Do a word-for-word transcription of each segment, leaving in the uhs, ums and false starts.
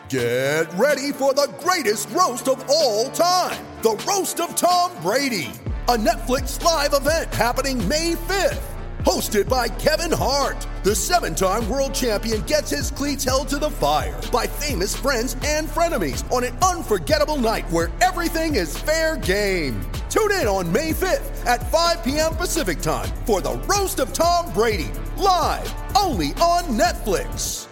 Get ready for the greatest roast of all time, the Roast of Tom Brady, a Netflix live event happening May fifth. Hosted by Kevin Hart, the seven-time world champion gets his cleats held to the fire by famous friends and frenemies on an unforgettable night where everything is fair game. Tune in on May fifth at five p.m. Pacific time for the Roast of Tom Brady, live only on Netflix.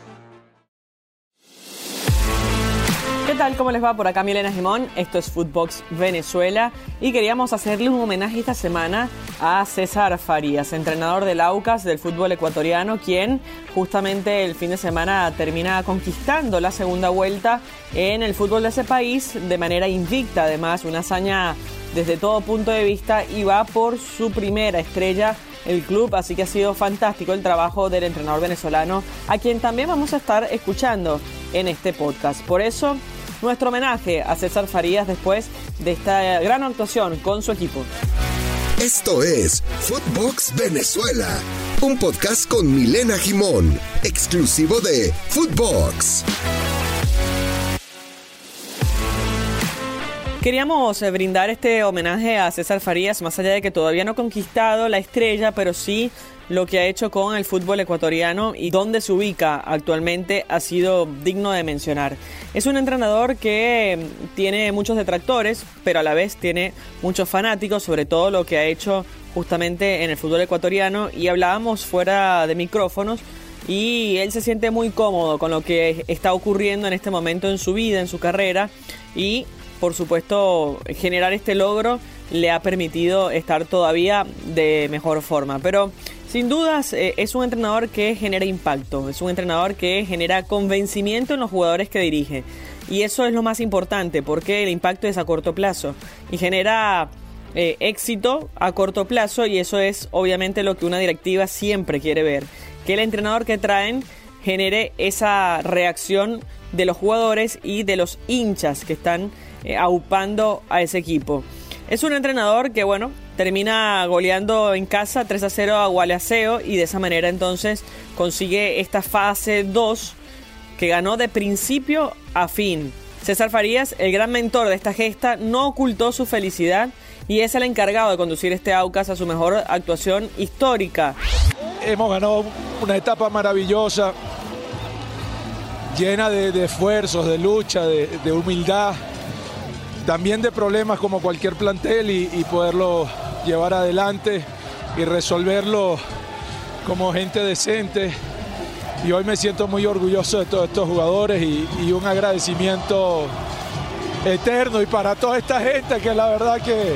¿Qué tal? ¿Cómo les va? Por acá Milena Gimón, esto es Footbox Venezuela y queríamos hacerle un homenaje esta semana a César Farías, entrenador del Aucas del fútbol ecuatoriano, quien justamente el fin de semana termina conquistando la segunda vuelta en el fútbol de ese país de manera invicta, además una hazaña desde todo punto de vista, y va por su primera estrella el club, así que ha sido fantástico el trabajo del entrenador venezolano, a quien también vamos a estar escuchando en este podcast. Por eso, nuestro homenaje a César Farías después de esta gran actuación con su equipo. Esto es Footbox Venezuela, un podcast con Milena Gimón, exclusivo de Footbox. Queríamos brindar este homenaje a César Farías, más allá de que todavía no ha conquistado la estrella, pero sí lo que ha hecho con el fútbol ecuatoriano y dónde se ubica actualmente ha sido digno de mencionar. Es un entrenador que tiene muchos detractores, pero a la vez tiene muchos fanáticos, sobre todo lo que ha hecho justamente en el fútbol ecuatoriano, y hablábamos fuera de micrófonos y él se siente muy cómodo con lo que está ocurriendo en este momento en su vida, en su carrera, y por supuesto generar este logro le ha permitido estar todavía de mejor forma. Pero sin dudas eh, es un entrenador que genera impacto, es un entrenador que genera convencimiento en los jugadores que dirige. Y eso es lo más importante, porque el impacto es a corto plazo y genera eh, éxito a corto plazo, y eso es obviamente lo que una directiva siempre quiere ver, que el entrenador que traen genere esa reacción de los jugadores y de los hinchas que están eh, aupando a ese equipo. Es un entrenador que, bueno, termina goleando en casa tres a cero a Gualaceo, y de esa manera entonces consigue esta fase dos que ganó de principio a fin. César Farías, el gran mentor de esta gesta, no ocultó su felicidad y es el encargado de conducir este Aucas a su mejor actuación histórica. Hemos ganado una etapa maravillosa, llena de, de esfuerzos, de lucha, de, de humildad, también de problemas como cualquier plantel, y, y poderlo llevar adelante y resolverlo como gente decente. Y hoy me siento muy orgulloso de todos estos jugadores, y, y un agradecimiento eterno y para toda esta gente que la verdad que,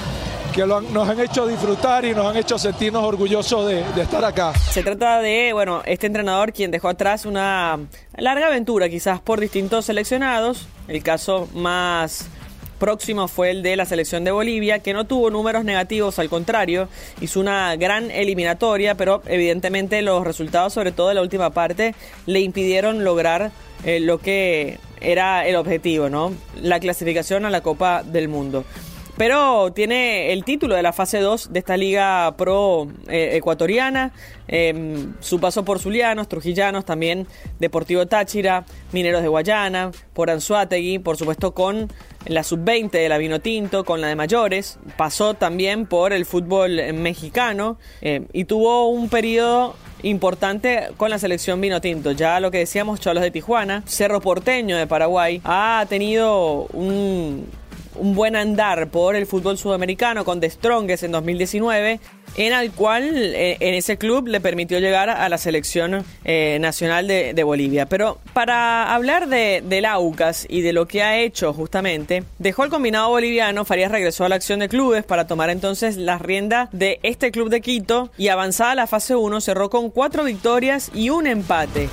que lo han, nos han hecho disfrutar y nos han hecho sentirnos orgullosos de, de estar acá. Se trata de, bueno, este entrenador quien dejó atrás una larga aventura quizás por distintos seleccionados. El caso más próximo fue el de la selección de Bolivia, que no tuvo números negativos, al contrario, hizo una gran eliminatoria, pero evidentemente los resultados, sobre todo de la última parte, le impidieron lograr eh, lo que era el objetivo, ¿no? La clasificación a la Copa del Mundo. Pero tiene el título de la fase dos de esta Liga Pro eh, ecuatoriana, eh, su paso por Zulianos, Trujillanos, también Deportivo Táchira, Mineros de Guayana, por Anzoátegui, por supuesto con la sub veinte de la Vinotinto, con la de mayores, pasó también por el fútbol mexicano eh, y tuvo un periodo importante con la selección Vinotinto. Ya lo que decíamos, Cholos de Tijuana, Cerro Porteño de Paraguay, ha tenido un... un buen andar por el fútbol sudamericano con The Strongest en dos mil diecinueve, en el cual eh, en ese club le permitió llegar a la selección eh, nacional de, de Bolivia. Pero para hablar de, del Aucas y de lo que ha hecho justamente, dejó el combinado boliviano. Farías regresó a la acción de clubes para tomar entonces las riendas de este club de Quito, y avanzada la fase uno cerró con cuatro victorias y un empate.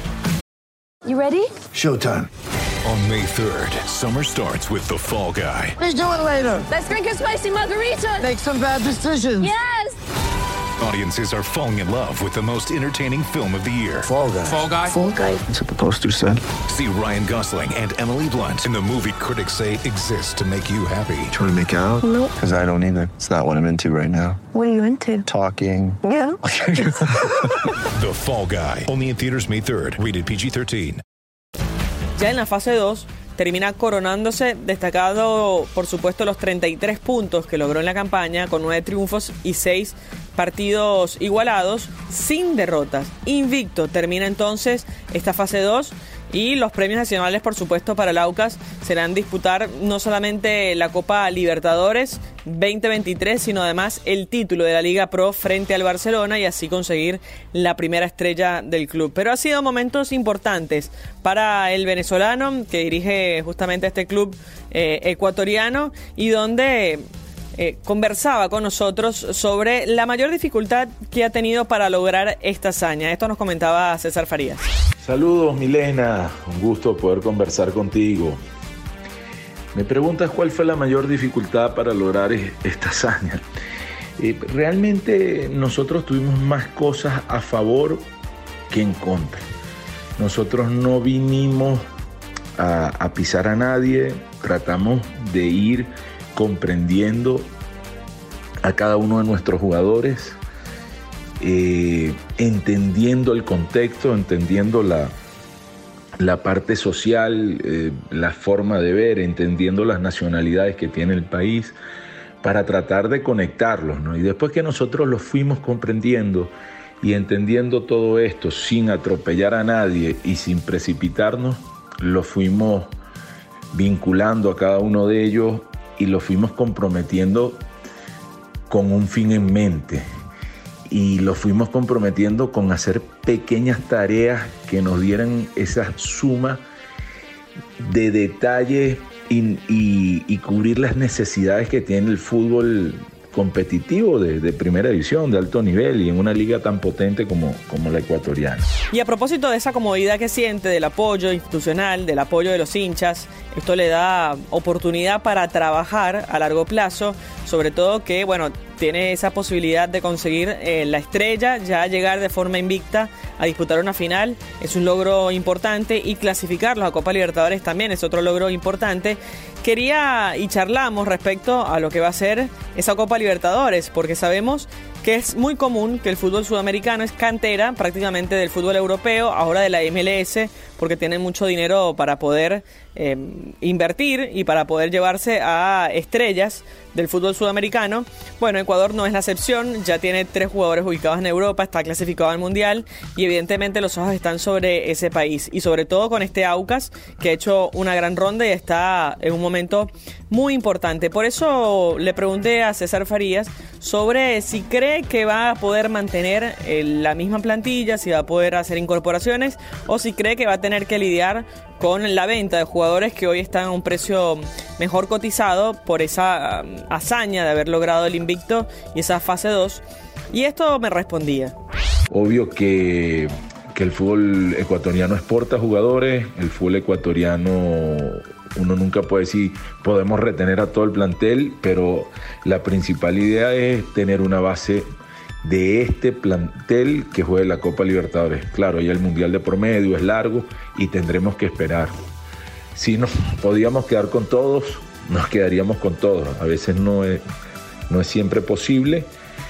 You ready? Showtime. On May third, summer starts with The Fall Guy. Let's do it later. Let's drink a spicy margarita. Make some bad decisions. Yes! Audiences are falling in love with the most entertaining film of the year. Fall Guy. Fall Guy? Fall Guy. That's what the poster said. See Ryan Gosling and Emily Blunt in the movie critics say exists to make you happy. Trying to make it out? Nope. Because I don't either. It's not what I'm into right now. What are you into? Talking. Yeah. The Fall Guy. Only in theaters May third. Rated P G thirteen. ya en la fase dos termina coronándose, destacado por supuesto los treinta y tres puntos que logró en la campaña, con nueve triunfos y seis partidos igualados, sin derrotas. Invicto termina entonces esta fase dos, y los premios nacionales, por supuesto, para el Aucas serán disputar no solamente la Copa Libertadores veinte veintitrés, sino además el título de la Liga Pro frente al Barcelona, y así conseguir la primera estrella del club. Pero ha sido momentos importantes para el venezolano que dirige justamente este club eh, ecuatoriano, y donde Eh, conversaba con nosotros sobre la mayor dificultad que ha tenido para lograr esta hazaña. Esto nos comentaba César Farías. Saludos, Milena, un gusto poder conversar contigo. Me preguntas cuál fue la mayor dificultad para lograr esta hazaña. Eh, realmente nosotros tuvimos más cosas a favor que en contra. Nosotros no vinimos a, a pisar a nadie, tratamos de ir comprendiendo a cada uno de nuestros jugadores, eh, entendiendo el contexto, entendiendo la, la parte social, eh, la forma de ver, entendiendo las nacionalidades que tiene el país, para tratar de conectarlos, ¿no? Y después que nosotros los fuimos comprendiendo y entendiendo todo esto sin atropellar a nadie y sin precipitarnos, los fuimos vinculando a cada uno de ellos y lo fuimos comprometiendo con un fin en mente, y lo fuimos comprometiendo con hacer pequeñas tareas que nos dieran esa suma de detalle y, y, y cubrir las necesidades que tiene el fútbol competitivo de, de primera división, de alto nivel, y en una liga tan potente como, como la ecuatoriana. Y a propósito de esa comodidad que siente, del apoyo institucional, del apoyo de los hinchas, esto le da oportunidad para trabajar a largo plazo, sobre todo que, bueno, tiene esa posibilidad de conseguir eh, la estrella, ya llegar de forma invicta a disputar una final, es un logro importante, y clasificarlos a Copa Libertadores también es otro logro importante. Quería y charlamos respecto a lo que va a ser esa Copa Libertadores, porque sabemos que es muy común que el fútbol sudamericano es cantera prácticamente del fútbol europeo, ahora de la M L S, porque tienen mucho dinero para poder eh, invertir y para poder llevarse a estrellas del fútbol sudamericano. Bueno, Ecuador no es la excepción, ya tiene tres jugadores ubicados en Europa, está clasificado al Mundial, y evidentemente los ojos están sobre ese país, y sobre todo con este Aucas, que ha hecho una gran ronda y está en un momento muy importante. Por eso le pregunté a César Farías sobre si cree que va a poder mantener eh, la misma plantilla, si va a poder hacer incorporaciones, o si cree que va a tener que lidiar con la venta de jugadores que hoy están a un precio mejor cotizado por esa um, hazaña de haber logrado el invicto y esa fase dos. Y esto me respondía. Obvio que, que el fútbol ecuatoriano exporta jugadores, el fútbol ecuatoriano, uno nunca puede decir podemos retener a todo el plantel, pero la principal idea es tener una base de este plantel que juegue la Copa Libertadores. Claro, ya el Mundial de por medio es largo y tendremos que esperar. Si nos podíamos quedar con todos, nos quedaríamos con todos. A veces no es, no es siempre posible,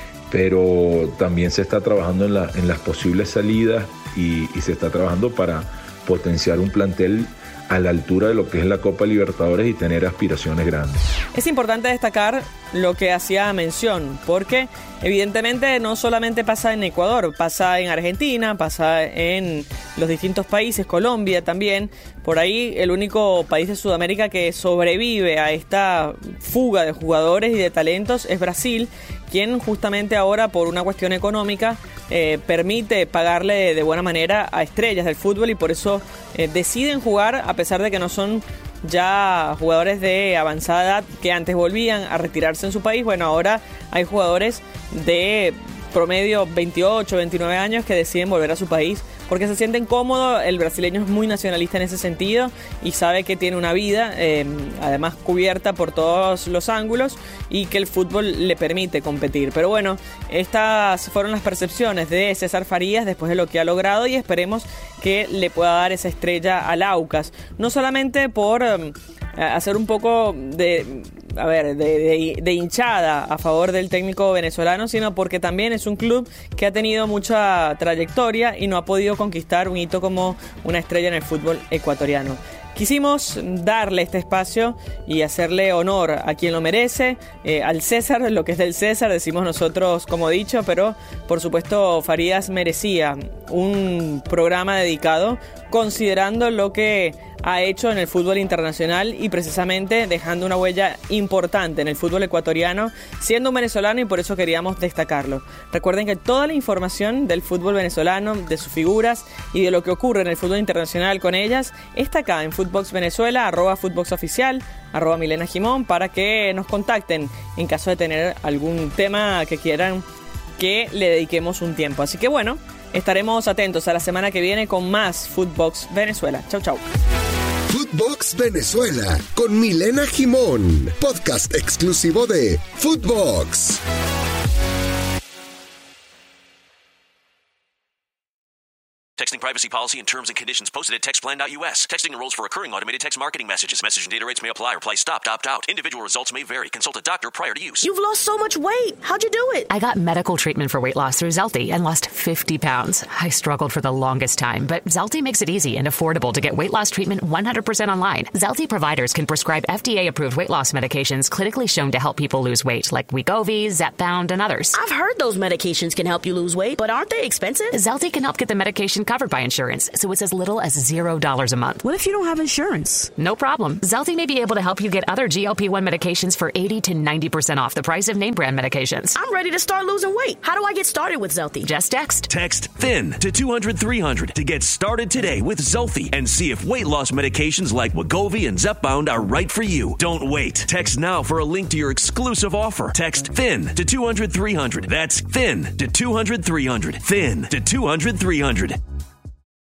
pero también se está trabajando en, la, en las posibles salidas y, y se está trabajando para potenciar un plantel a la altura de lo que es la Copa Libertadores y tener aspiraciones grandes. Es importante destacar lo que hacía mención, porque evidentemente no solamente pasa en Ecuador, pasa en Argentina, pasa en los distintos países, Colombia también. Por ahí el único país de Sudamérica que sobrevive a esta fuga de jugadores y de talentos es Brasil, quien justamente ahora por una cuestión económica eh, permite pagarle de buena manera a estrellas del fútbol, y por eso eh, deciden jugar a pesar de que no son ya jugadores de avanzada edad que antes volvían a retirarse en su país. Bueno, ahora hay jugadores de promedio veintiocho, veintinueve años que deciden volver a su país porque se sienten cómodos. El brasileño es muy nacionalista en ese sentido y sabe que tiene una vida eh, además cubierta por todos los ángulos y que el fútbol le permite competir. Pero bueno, estas fueron las percepciones de César Farías después de lo que ha logrado, y esperemos que le pueda dar esa estrella al Aucas, no solamente por eh, hacer un poco de a ver, de, de, de hinchada a favor del técnico venezolano, sino porque también es un club que ha tenido mucha trayectoria y no ha podido conquistar un hito como una estrella en el fútbol ecuatoriano. Quisimos darle este espacio y hacerle honor a quien lo merece, eh, al César, lo que es del César, decimos nosotros como dicho, pero por supuesto Farías merecía un programa dedicado considerando lo que ha hecho en el fútbol internacional y precisamente dejando una huella importante en el fútbol ecuatoriano, siendo un venezolano, y por eso queríamos destacarlo. Recuerden que toda la información del fútbol venezolano, de sus figuras y de lo que ocurre en el fútbol internacional con ellas, está acá en Footbox Venezuela, arroba Footbox Oficial, arroba Milena Gimón, para que nos contacten en caso de tener algún tema que quieran que le dediquemos un tiempo. Así que bueno, estaremos atentos a la semana que viene con más Footbox Venezuela. Chau, chau. Footbox Venezuela con Milena Gimón, podcast exclusivo de Footbox. Texting privacy policy and terms and conditions posted at text plan dot U S. Texting enrolls for recurring automated text marketing messages. Message and data rates may apply. Reply stop, opt out. Individual results may vary. Consult a doctor prior to use. You've lost so much weight. How'd you do it? I got medical treatment for weight loss through Zelty and lost fifty pounds. I struggled for the longest time, but Zelty makes it easy and affordable to get weight loss treatment one hundred percent online. Zelty providers can prescribe F D A-approved weight loss medications clinically shown to help people lose weight, like Wegovy, Zepbound, and others. I've heard those medications can help you lose weight, but aren't they expensive? Zelty can help get the medication covered by insurance, so it's as little as zero dollars a month. What if you don't have insurance? No problem. Zelty may be able to help you get other G L P one medications for eighty to ninety percent off the price of name brand medications. I'm ready to start losing weight. How do I get started with Zelty? Just text. Text THIN to two hundred three hundred to get started today with Zelty and see if weight loss medications like Wegovy and Zepbound are right for you. Don't wait. Text now for a link to your exclusive offer. Text THIN to two hundred three hundred. That's THIN to two hundred three hundred. THIN to two hundred three hundred.